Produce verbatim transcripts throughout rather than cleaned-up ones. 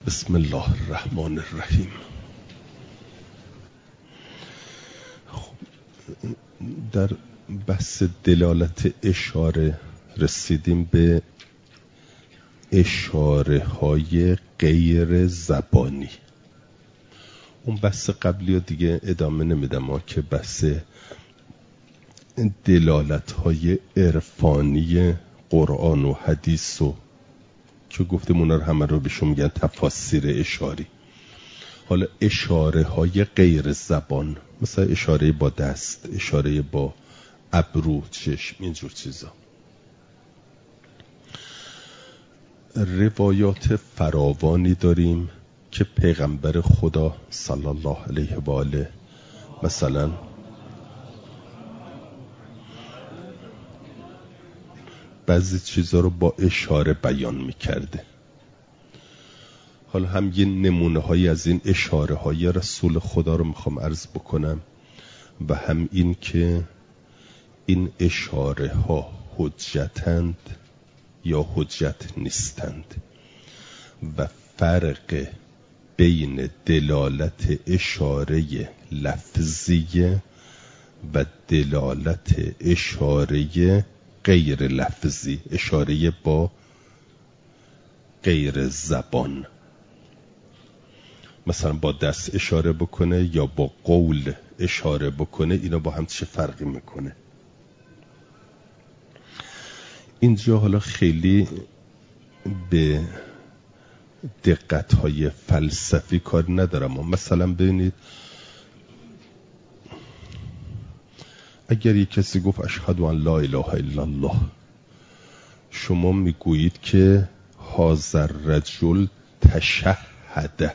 بسم الله الرحمن الرحیم. خب در بحث دلالت اشاره رسیدیم به اشاره های غیر زبانی. اون بحث قبلی رو دیگه ادامه نمیدم، ما که بحث دلالت های عرفانی قرآن و حدیث و که گفتیم اونا رو همه رو بهشون میگن تفاسیر اشاری. حالا اشاره های غیر زبان، مثلا اشاره با دست، اشاره با ابرو، چشم، اینجور چیزا. روایات فراوانی داریم که پیغمبر خدا صلی الله علیه و آله مثلا بعضی چیزا رو با اشاره بیان میکرده. حالا هم یه نمونه هایی از این اشاره های رسول خدا رو میخوام عرض بکنم و هم این که این اشاره ها حجتند یا حجت نیستند و فرق بین دلالت اشاره لفظی و دلالت اشاره غیر لفظی، اشاره با غیر زبان، مثلا با دست اشاره بکنه یا با قول اشاره بکنه، اینا با هم چه فرقی میکنه؟ اینجا حالا خیلی به دقت‌های فلسفی کار ندارم. مثلا ببینید اگر یک کسی گفت اشهد ان لا اله الا الله، شما میگویید که هذا الرجل تشهد.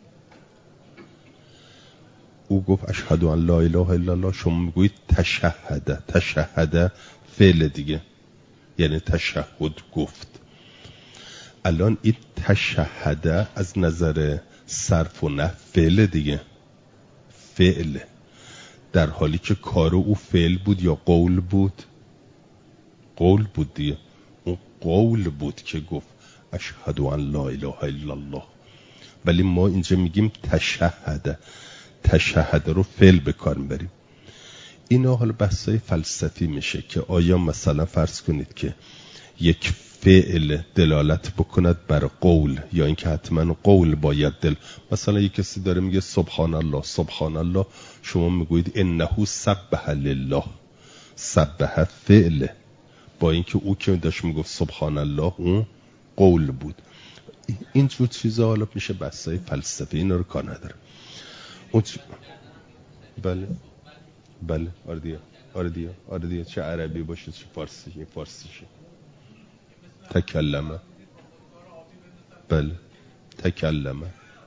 او گفت اشهد ان لا اله الا الله، شما میگویید تشهد. تشهد فعل دیگه، یعنی تشهد گفت. الان این تشهد از نظر صرف و نحو فعل دیگه، فعل، در حالی که کار او فعل بود یا قول بود؟ قول بود دیگه. اون قول بود که گفت اشهد ان لا اله الا الله، ولی ما اینجا میگیم تشهد. تشهد رو فعل به کار میبریم. اینا حالا بحثای فلسفی میشه که آیا مثلا فرض کنید که یک فعل دلالت بکند بر قول یا اینکه حتما قول باید دل، مثلا یک کسی داره میگه سبحان الله سبحان الله، شما میگویید انه سبح لله. سبح فعل، با اینکه او که داشت میگفت سبحان الله اون قول بود. اینجور چیزا حالا میشه بحثای فلسفی، اینا رو کار نداره. اون چ... بله بله آردیه آردیه آردیه چه عربی باشه چه فارسی، این فارسیشه. تکلمه، بله تکلمه.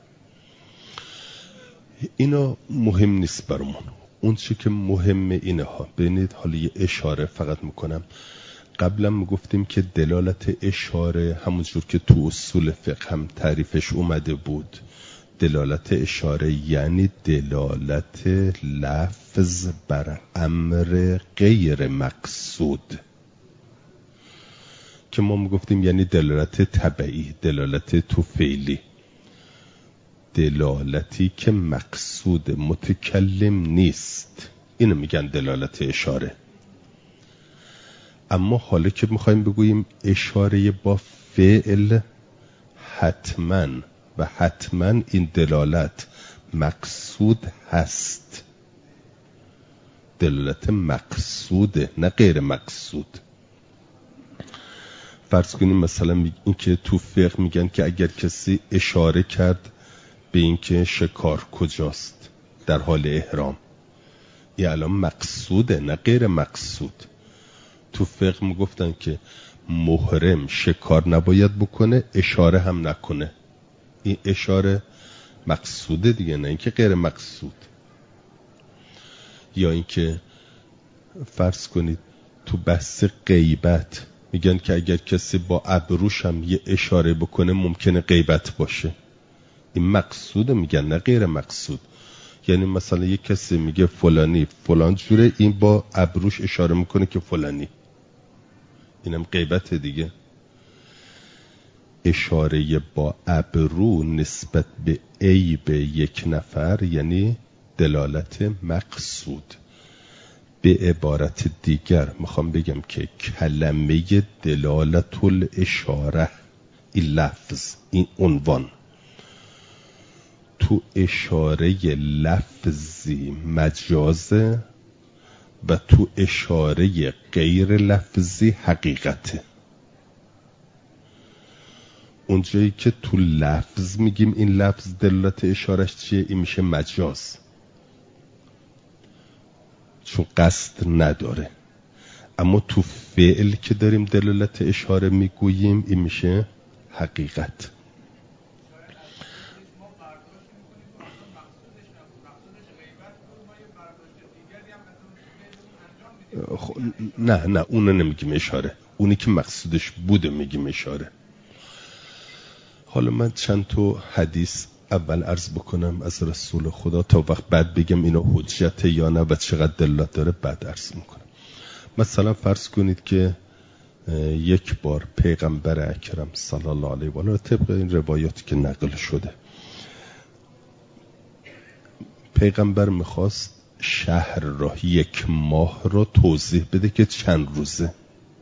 اینا مهم نیست برامون. اون چی که مهمه اینه ها. ببینید حالا یه اشاره فقط میکنم. قبلا میگفتیم که دلالت اشاره همونجور که تو اصول فقه هم تعریفش اومده بود، دلالت اشاره یعنی دلالت لفظ بر امر غیر مقصود، که ما میگفتیم یعنی دلالت تبعی، دلالت توفیلی، دلالتی که مقصود متکلم نیست، اینو میگن دلالت اشاره. اما حالا که میخوایم بگوییم اشاره با فعل، حتما و حتما این دلالت مقصود هست، دلالت مقصوده نه غیر مقصود. فرض کنیم مثلا این که تو فقه میگن که اگر کسی اشاره کرد به این که شکار کجاست در حال احرام، این الان مقصوده نه غیر مقصود. تو فقه میگفتن که محرم شکار نباید بکنه، اشاره هم نکنه. این اشاره مقصوده دیگه، نه اینکه غیر مقصود. یا اینکه فرض کنید تو بحث غیبت میگن که اگر کسی با ابروش هم یه اشاره بکنه ممکنه غیبت باشه. این مقصوده میگن نه غیر مقصود. یعنی مثلا یک کسی میگه فلانی فلان جوره، این با ابروش اشاره میکنه که فلانی، اینم غیبت دیگه. اشاره با ابرو نسبت به عیب یک نفر یعنی دلالت مقصود. به عبارت دیگر میخوام بگم که کلمه دلالت الاشاره، این لفظ، این عنوان تو اشاره لفظی مجازه و تو اشاره غیر لفظی حقیقته. اونجایی که تو لفظ میگیم این لفظ دلالت اشارش چیه، این میشه مجاز چون قصد نداره. اما تو فعل که داریم دلالت اشاره میگوییم این میشه حقیقت. نه نه اونو نمیگیم اشاره، اونی که مقصودش بوده میگیم اشاره. حالا من چند تا حدیث اول عرض بکنم از رسول خدا تا وقت بعد بگم اینا حجت یا نه و چقدر دلالت داره بعد عرض میکنم. مثلا فرض کنید که یک بار پیغمبر اکرم صلی الله علیه و آله طبق این روایاتی که نقل شده پیغمبر میخواست شهر را یک ماه را توضیح بده که چند روزه.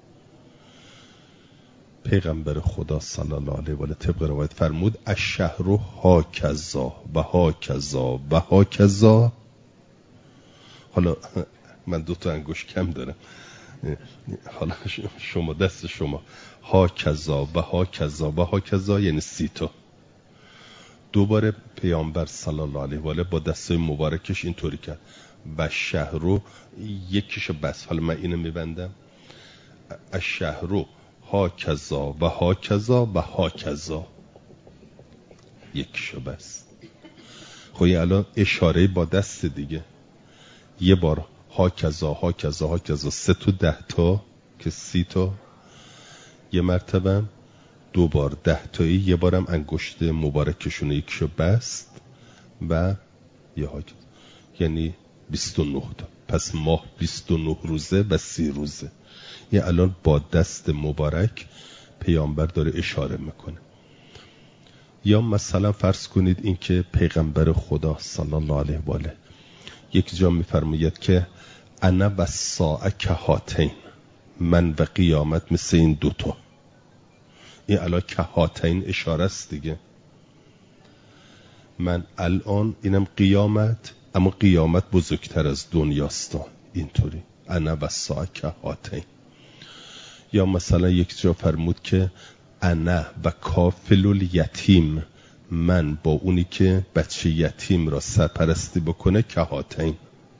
پیغمبر خدا صلی الله علیه و آله طبق روایت فرمود الشهر هاکذا و هاکذا و هاکذا. حالا من دو تا انگشت کم دارم، حالا شما دست شما هاکذا و هاکذا و هاکذا یعنی سی تا. دوباره پیامبر صلی الله علیه و آله با دستای مبارکش اینطوری کرد و شهر رو یکیشو بس. حالا من اینو میبندم الشهر رو هاکذا و هاکذا و هاکذا یکیشو بس. خب این الان اشاره با دست دیگه. یه بار هاکذا هاکذا هاکذا سه تا ده تا که سی تا، یه مرتبه دو بار ده تایی، یه بارم انگشت مبارکشون یکیشو بست و یه هاکذا یعنی بیست و نه تا. پس ماه بیست و نه روزه و سی روزه. یه الان با دست مبارک پیامبر داره اشاره میکنه. یا مثلا فرض کنید این که پیغمبر خدا صلی الله علیه و آله یک جا میفرماید که انا و الساعه کهاتین، من و قیامت مثل این دوتا. این الان کهاتین اشاره است دیگه. من الان اینم قیامت، اما قیامت بزرگتر از دنیاست. اینطوری انا و الساعه کهاتین. یا مثلا یک جا فرمود که انا و کافل الیتیم، من با اونی که بچه یتیم را سرپرستی بکنه کهاتین.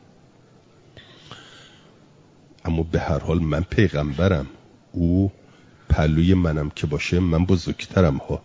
اما به هر حال من پیغمبرم، او پهلوی منم که باشه من بزرگترم ها.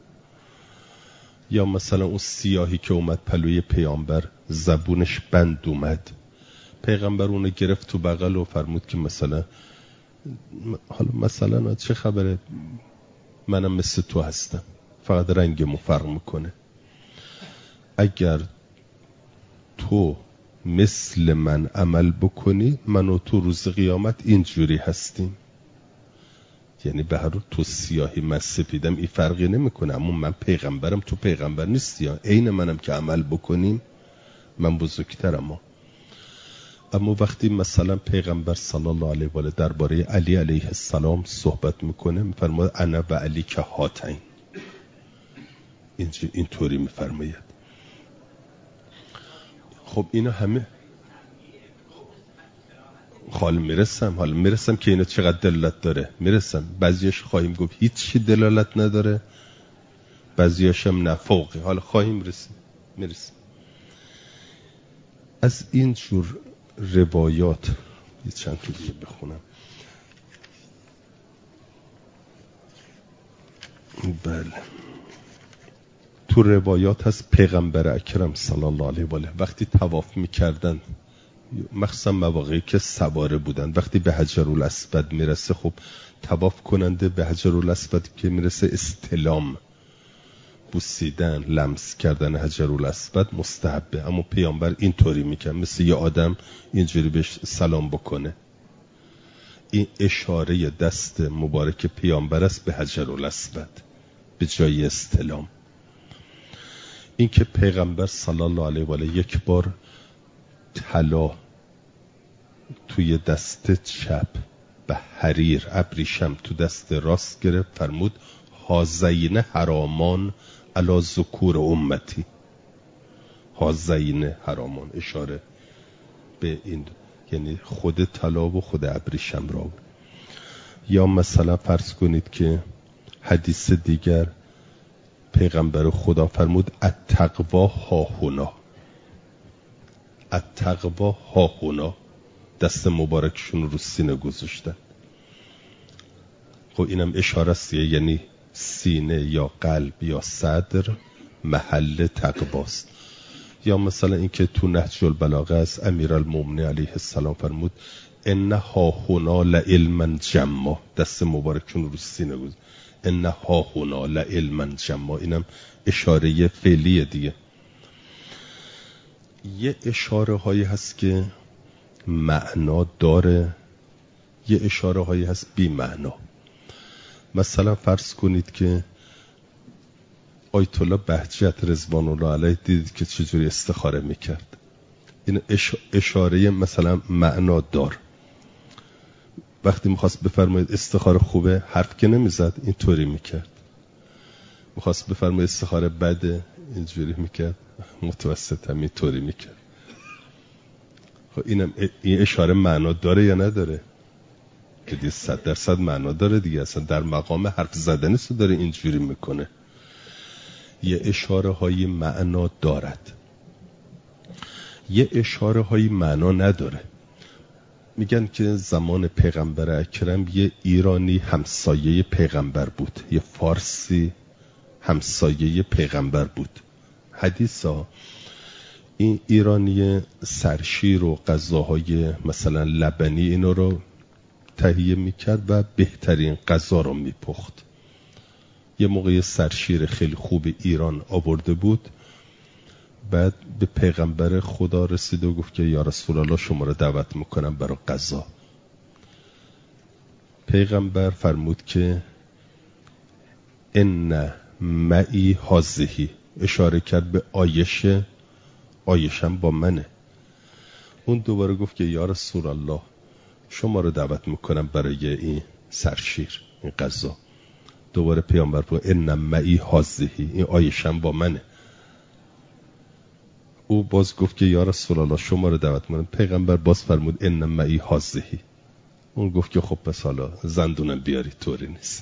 یا مثلا اون سیاهی که اومد پهلوی پیامبر زبونش بند اومد، پیغمبر اونو گرفت تو بغل و فرمود که مثلا حالا مثلا چه خبره، منم مثل تو هستم فقط رنگمو فرق میکنه. اگر تو مثل من عمل بکنی من و تو روز قیامت اینجوری هستیم. یعنی به هر حال تو سیاهی من سفیدم این فرقی نمیکنه، اما من پیغمبرم تو پیغمبر نیستی، یا عین منم که عمل بکنیم من بزرگترم. اما وقتی مثلا پیغمبر صلی الله علیه و آله درباره علی علیه السلام صحبت میکنه میفرماید انا و علی که هاتین، اینجوری اینطوری میفرماید. خب اینا همه حالا میرسم حالا میرسم که اینا چقدر دلالت داره میرسم. بعضیش خواهیم گفت هیچی دلالت نداره، بعضیاش هم نه فوقه. حالا خواهیم رسیم میرسم. از این جور روایات یه چند تا دیگه بخونم. بله تو روایات هست پیغمبر اکرم صلی الله علیه و آله وقتی طواف میکردن، مخصوصا مواقعی که سواره بودن، وقتی به حجر الاسود میرسه، خب طواف کننده به حجر الاسود که میرسه استلام، بوسیدن، لمس کردن حجر الاسود مستحبه. اما پیامبر اینطوری میکنه، مثل یه آدم اینجوری بهش سلام بکنه. این اشاره دست مبارک پیامبر است به حجر الاسود. به جای استلام. این که پیغمبر صلی الله علیه و آله یک بار طلا توی دست چپ به حریر ابریشم تو دست راست گرفت، فرمود هازین حرامان علی ذکور امتی. هازین حرامان اشاره به این، یعنی خود طلا و خود ابریشم را. یا مثلا فرض کنید که حدیث دیگر پیغمبر خدا فرمود التقوا هاهنا، التقوا هاهنا، دست مبارکشون رو سینه گذاشتن. خب اینم اشاره است، یعنی سینه یا قلب یا صدر محل تقواست. یا مثلا اینکه تو نهج البلاغه از امیرالمومنین علیه السلام فرمود ان هاهنا لعلما جما، دست مبارکشون رو سینه گذاشتن، ان هاهنا لعلما جما. اینم اشاره فعلیه دیگه. یه اشاره هایی هست که معنا داره، یه اشاره هایی هست بی معنا. مثلا فرض کنید که آیت الله بهجت رضوان الله علیه دیدید که چجوری استخاره میکرد. این اشاره مثلا معنا دار. وقتی میخواست بفرمایید استخاره خوبه، حرف که نمیزد، اینطوری میکرد. میخواست بفرمایید استخاره بده، اینجوری میکرد. متوسط هم اینطوری میکرد. خب اینم این اشاره معنا داره یا نداره؟ که دیگه صد درصد معنا داره دیگه. اصلا در مقام حرف زدنی سو داره اینجوری میکنه. یه اشاره های معنا دارد، یه اشاره های معنا نداره. میگن که زمان پیغمبر اکرم یه ایرانی همسایه پیغمبر بود، یه فارسی همسایه پیغمبر بود. حدیثا این ایرانی سرشیر و غذاهای مثلا لبنی اینا رو تهیه میکرد و بهترین غذا رو میپخت. یه موقع سرشیر خیلی خوب ایران آورده بود، بعد به پیغمبر خدا رسید و گفت که یا رسول الله شما رو دعوت میکنم برای غذا. پیغمبر فرمود که ان معی هذه، اشاره کرد به عایشه، عایشم با منه. اون دوباره گفت که یا رسول الله شما رو دعوت میکنم برای این سرشیر، این غذا. دوباره پیامبر فرمود ان معی هذه، این عایشم با منه. او باز گفت که یا رسول الله شما رو دعوت میکنم. پیغمبر باز فرمود ان معی هذه. اون گفت که خب پس حالا زندونم بیاری، طوری نیست.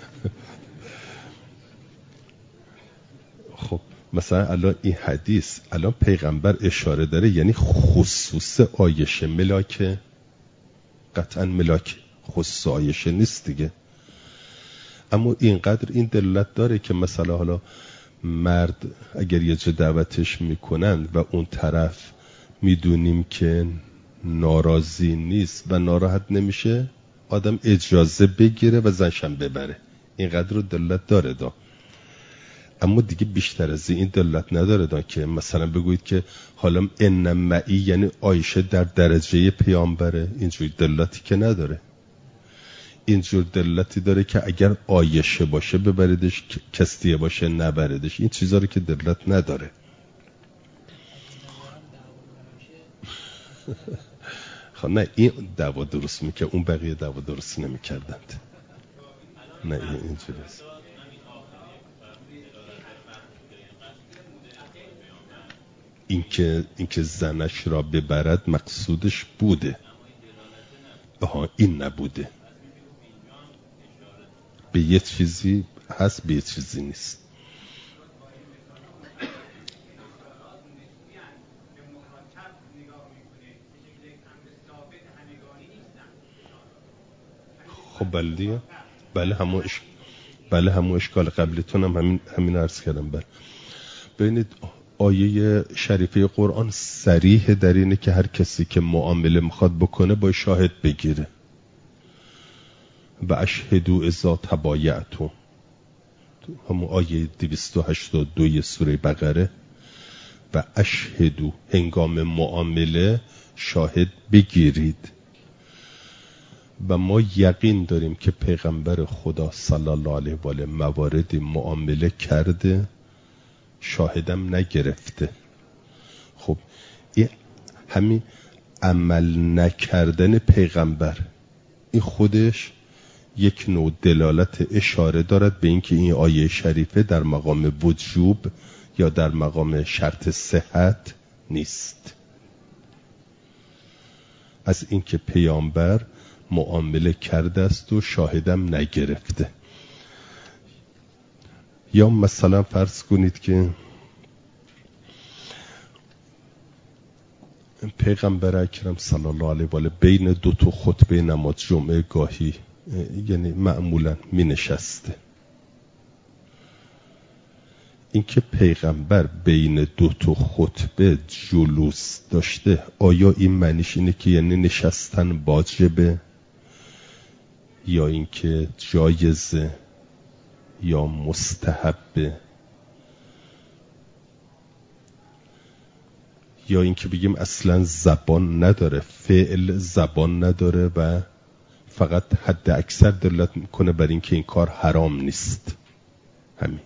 خب مثلا الان این حدیث الان پیغمبر اشاره داره، یعنی خصوص عایشه ملاکه، قطعا ملاک خصوص عایشه نیست دیگه. اما اینقدر این دلالت داره که مثلا حالا مرد اگر یه جا دعوتش میکنند و اون طرف میدونیم که ناراضی نیست و ناراحت نمیشه، آدم اجازه بگیره و زنشم ببره. اینقدر رو دلالت داره دا. اما دیگه بیشتر از این دلالت نداره دا که مثلا بگویید که حالا ان معی یعنی عایشه در درجه پیامبره. اینجوری دلالتی که نداره. اینجور دلالتی داره که اگر عایشه باشه ببریدش، کستیه باشه نبریدش. این چیزا رو که دلالت نداره. خب نه این دعوا درست میکنه، اون بقیه دعوا درست نمیکردند. نه این اینجوری است. اینکه اینکه زنش را ببرد مقصودش بوده. آها این نبوده. به یه چیزی هست، به یه چیزی نیست. خب بله دیگه، بله همون اش... بله همون اشکال قبلتون هم همین همین عرض کردم. بله ببینید آیه شریفه قرآن صریح در اینه که هر کسی که معامله میخواد بکنه باید شاهد بگیره. و اشهدوا اذا تبایعتم، همون آیه دویست و هشتاد و دو سوره بقره. و اشهدوا، هنگام معامله شاهد بگیرید. و ما یقین داریم که پیغمبر خدا صلی الله علیه و آله مواردی معامله کرده شاهدم نگرفته. خب این همین عمل نکردن پیغمبر این خودش یک نوع دلالت اشاره دارد به اینکه این آیه شریفه در مقام وجوب یا در مقام شرط صحت نیست. از اینکه پیامبر معامله کرده است و شاهدم نگرفته. یا مثلا فرض کنید که پیغمبر اکرم صلی الله علیه و آله بین دو تا خطبه نماز جمعه گاهی یعنی معمولا می نشسته. اینکه پیغمبر بین دو تا خطبه جلوس داشته آیا این معنیش اینه که یعنی نشستن واجبه یا اینکه جایزه یا مستحبه یا اینکه بگیم اصلا زبان نداره، فعل زبان نداره و فقط حد اکثر دلالت میکنه بر اینکه این کار حرام نیست. همین.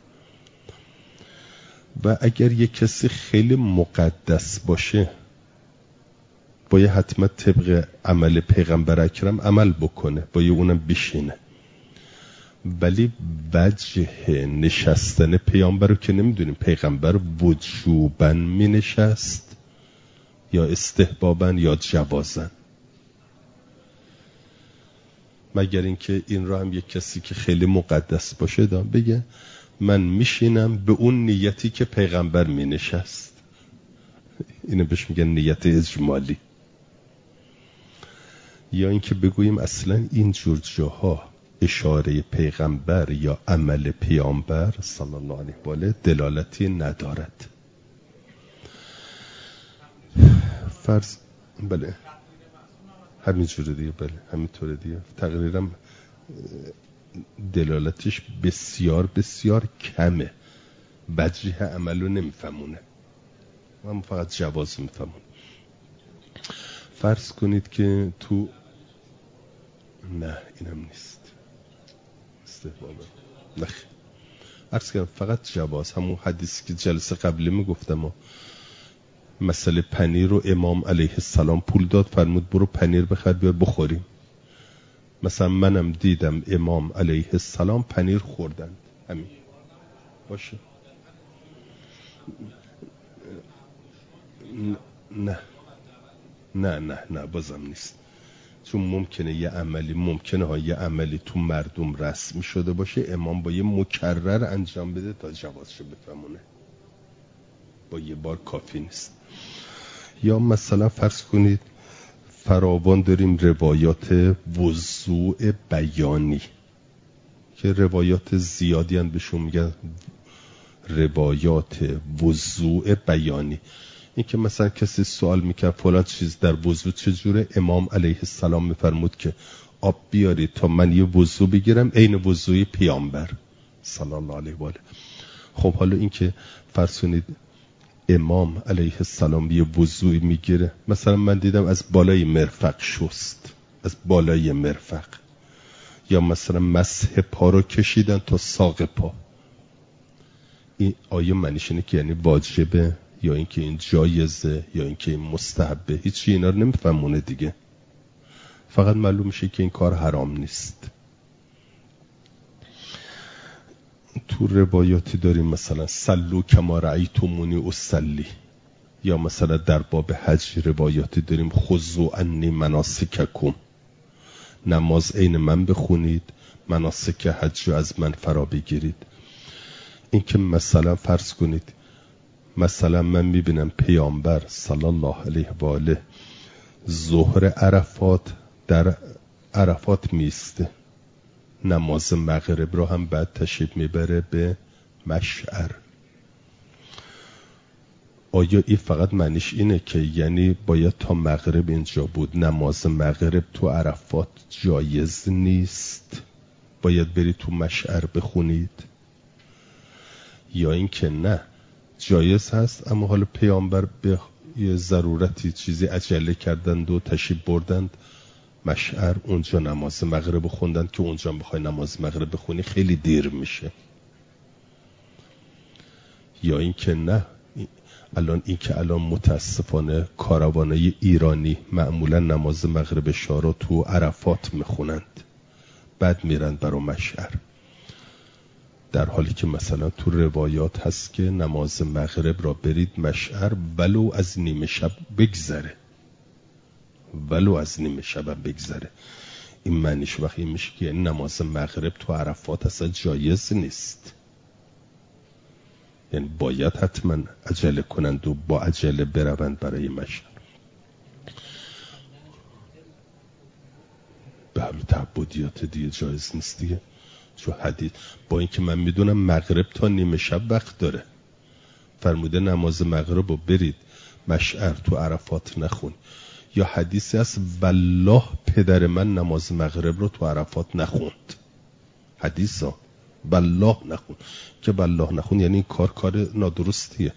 و اگر یک کسی خیلی مقدس باشه باید حتما طبق عمل پیغمبر اکرم عمل بکنه، باید اونم بشینه. ولی وجه نشستن پیامبر رو که نمیدونیم پیغمبر وجوباً می نشست یا استحباباً یا جوازاً، مگر اینکه این رو هم یک کسی که خیلی مقدس باشه دام بگه من میشینم به اون نیتی که پیغمبر می نشست. اینو بهش میگن نیت اجمالی. یا اینکه بگوییم اصلا این جور جاها اشاره پیغمبر یا عمل پیامبر صلی الله علیه و آله دلالتی ندارد. فرض بله همین جوره دیگه، بله همینطوره دیگه. تقریرم دلالتش بسیار بسیار کمه، وجه عمل رو نمیفهمونه، من فقط جواز میفهمون. فرض کنید که تو نه اینم نیست استحبابه نخ عرض کردم فقط جواز. همون حدیثی که جلسه قبلی میگفتم و مسئله پنیر رو امام علیه السلام پول داد فرمود برو پنیر بخر بیا بخوریم. مثلا منم دیدم امام علیه السلام پنیر خوردن، همین باشه. نه نه نه نه بازم نیست، چون ممکنه یه عملی ممکنه ها یه عملی تو مردم رسمی شده باشه امام با یه مکرر انجام بده تا جوازشو بفهمونه، با یه بار کافی نیست. یا مثلا فرض کنید فراوان داریم روایات وضوء بیانی که روایات زیادی هم بهشون میگن روایات وضوء بیانی. این که مثلا کسی سوال میکرد فلان چیز در وضوء چجوره، امام علیه السلام میفرمود که آب بیارید تا من یه وضوء بگیرم عین وضوء پیامبر صلی الله علیه و آله. خب حالا این که فرض کنید امام علیه السلام یه وضوعی میگیره، مثلا من دیدم از بالای مرفق شست، از بالای مرفق، یا مثلا مسح پا رو کشیدن تا ساق پا. این آیه معنیش اینه که یعنی واجبه یا اینکه این جایزه یا اینکه این مستحبه، هیچی اینا رو نمیفهمونه دیگه، فقط معلوم میشه که این کار حرام نیست. تو روایاتی داریم مثلا صلوا کما رأیتمونی اصلی، یا مثلا در باب حج روایاتی داریم خذوا عنی مناسککم، نماز عین من بخونید، مناسک حج رو از من فرا بگیرید. این که مثلا فرض کنید مثلا من میبینم پیامبر صلی الله علیه و آله ظهر عرفات در عرفات میسته، نماز مغرب رو هم بعد تشریف میبره به مشعر. آیا این فقط معنیش اینه که یعنی باید تا مغرب اینجا بود، نماز مغرب تو عرفات جایز نیست، باید بری تو مشعر بخونید؟ یا این که نه جایز هست اما حالا پیامبر به یه ضرورتی چیزی عجله کردند و تشریف بردند مشعر اونجا نماز مغرب خوندن که اونجا بخوای نماز مغرب بخونی خیلی دیر میشه. یا این که نه، الان این که الان متاسفانه کاروانای ایرانی معمولا نماز مغرب شاه رو تو عرفات میخونند، بعد میرن برای مشعر، در حالی که مثلا تو روایات هست که نماز مغرب را برید مشعر ولو از نیمه شب بگذره، ولو از نیمه شب بگذره. این معنیش وقتی میشه که یعنی نماز مغرب تو عرفات اصلا جایز نیست، یعنی باید حتما عجله کنند و با عجله بروند برای مشعر. به حال تعبدیات دیگه جایز نیست دیگه، چون حدیث با اینکه من میدونم مغرب تا نیمه شب وقت داره، فرموده نماز مغرب رو برید مشعر تو عرفات نخون. یا حدیثی هست والله پدر من نماز مغرب رو تو عرفات نخوند، حدیث ها والله نخون، که والله نخون یعنی این کار کار نادرستیه.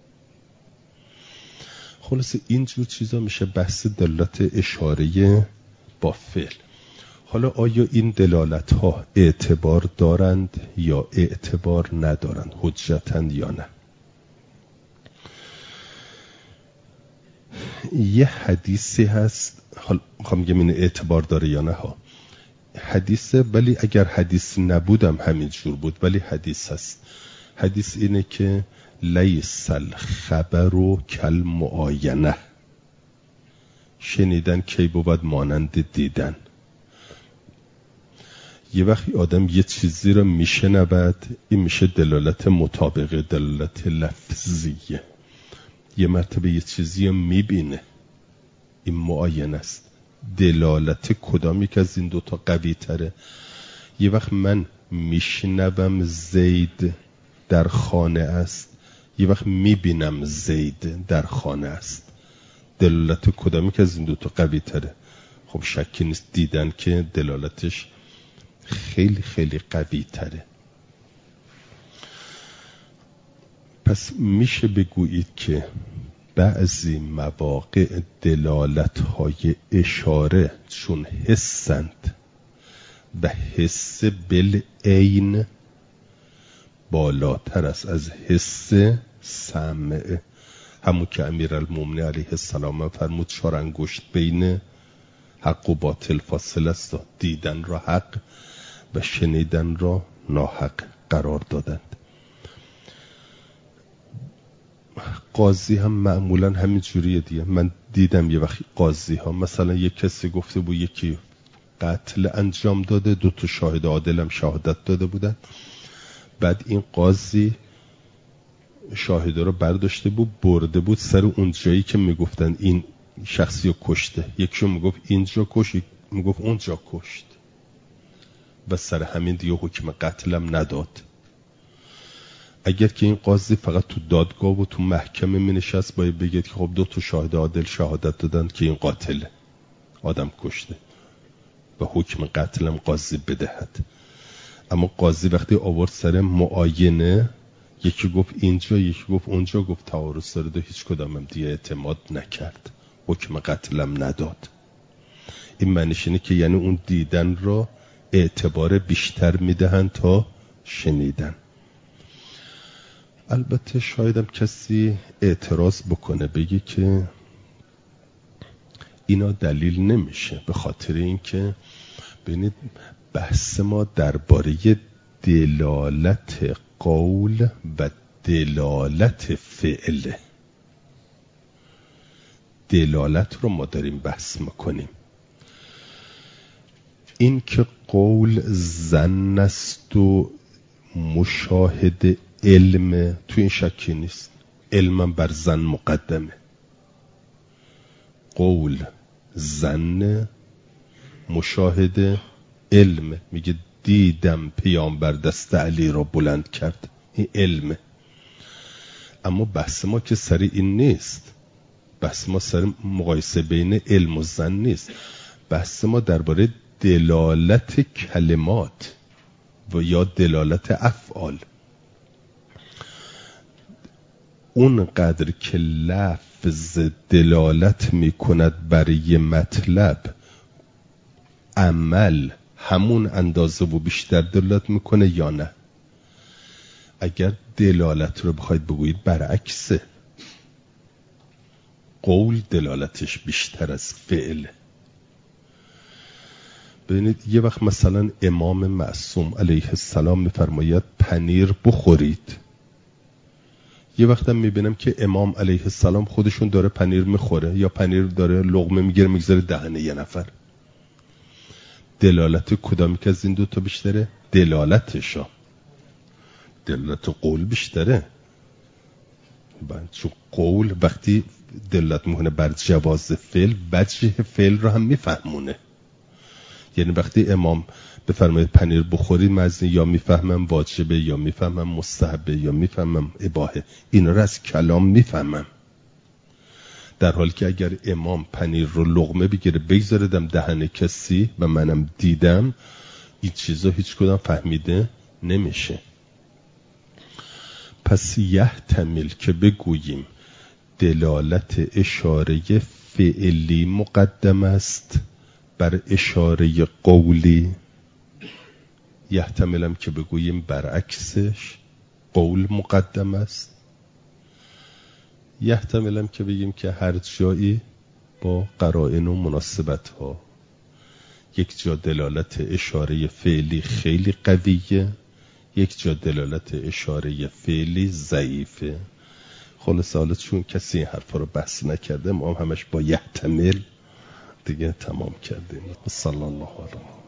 خلاصه اینجور چیزا میشه بحث دلالت اشاره با فعل. حالا آیا این دلالت ها اعتبار دارند یا اعتبار ندارند، حجتند یا نه؟ یه حدیثی هست، حالا میخوام بگم این اعتبار داره یا نه ها، حدیثه ولی اگر حدیث نبودم همینجور بود، ولی حدیث هست. حدیث اینه که لیس الخبر کالمعاینه، شنیدن کی بود مانند دیدن. یه وقتی آدم یه چیزی رو میشنود، این میشه دلالت مطابقه، دلالت لفظیه. یه مرتبه یه چیزی رو میبینه، این معاینه است. دلالت کدامی که از این دوتا قوی تره؟ یه وقت من میشنوم زید در خانه است، یه وقت میبینم زید در خانه است. دلالت کدامی که از این دوتا قوی تره؟ خب شکی نیست دیدن که دلالتش خیلی خیلی قوی تره. پس میشه بگویید که بعضی مواقع دلالت های اشاره چون حسند و حس بالعین بالاتر است از حس سمع. همون که امیرالمومنین علیه السلام فرمود چهار انگشت بین حق و باطل فاصله است، دیدن را حق و شنیدن را ناحق قرار دادند. قاضی هم معمولا همین جوریه دیگه. من دیدم یه وقت قاضی ها مثلا یک کسی گفته بود یکی قتل انجام داده، دو تا شاهد عادل هم شهادت داده بودن، بعد این قاضی شاهده رو برداشته بود برده بود سر اون جایی که میگفتن این شخصی رو کشته، یکشون میگفت اینجا کشت، میگفت اونجا کشت، و سر همین دیگه حکم قتلم نداد. اگر که این قاضی فقط تو دادگاه و تو محکمه می نشست باید بگید که خب دو تا شاهد عادل شهادت دادن که این قاتله، آدم کشته، و حکم قتلم قاضی بدهد. اما قاضی وقتی آورد سر معاینه، یکی گفت اینجا یکی گفت اونجا، گفت تعارض داره، هیچ کدامم دیگه اعتماد نکرد، حکم قتلم نداد. این معنیش اینه که یعنی اون دیدن را اعتبار بیشتر میدهن تا شنیدن. البته شایدم کسی اعتراض بکنه بگه که اینا دلیل نمیشه، به خاطر اینکه ببینید بحث ما درباره دلالت قول و دلالت فعل. دلالت رو ما داریم بحث میکنیم. این که قول ظن است و مشاهده علم، تو این شکی نیست، علمم بر ظن مقدمه. قول ظن، مشاهده علم. میگه دیدم پیامبر دست علی را بلند کرد، این علمه. اما بحث ما که سر این نیست، بحث ما سر مقایسه بین علم و ظن نیست، بحث ما درباره دلالت کلمات و یا دلالت افعال. اون قدر که لفظ دلالت میکند برای مطلب، عمل همون اندازه و بیشتر دلالت میکنه یا نه؟ اگر دلالت رو بخواید بگویید برعکسه، قول دلالتش بیشتر از فعل. ببینید یه وقت مثلا امام معصوم علیه السلام میفرماید پنیر بخورید، یه وقت هم میبینم که امام علیه السلام خودشون داره پنیر میخوره یا پنیر داره لقمه میگیره میگذاره دهنه یه نفر. دلالت کدامی که از این دو تا بیشتره؟ دلالتشا، دلالت قول بیشتره. چون قول وقتی دلالت میکنه بر جواز فعل، وجه فعل رو هم میفهمونه. یعنی وقتی امام بفرمایید پنیر بخورید، مزنی یا میفهمم واجبه یا میفهمم مستحبه یا میفهمم اباحه، اینا رو از کلام میفهمم. در حالی که اگر امام پنیر رو لقمه بگیره بگذاردم دهن کسی و منم دیدم، این چیزا هیچ کدام فهمیده نمیشه. پس یحتمل که بگوییم دلالت اشاره فعلی مقدم است بر اشاره قولی، یحتملم که بگوییم برعکسش قول مقدم است، یحتملم که بگیم که هر جایی با قرائن و مناسبت ها یک جا دلالت اشاره فعلی خیلی قویه، یک جا دلالت اشاره فعلی ضعیفه. خلاص حالا چون کسی این حرفا رو بحث نکرده، ما هم همش با یحتمل دیگه تمام کردیم. صلی الله علیه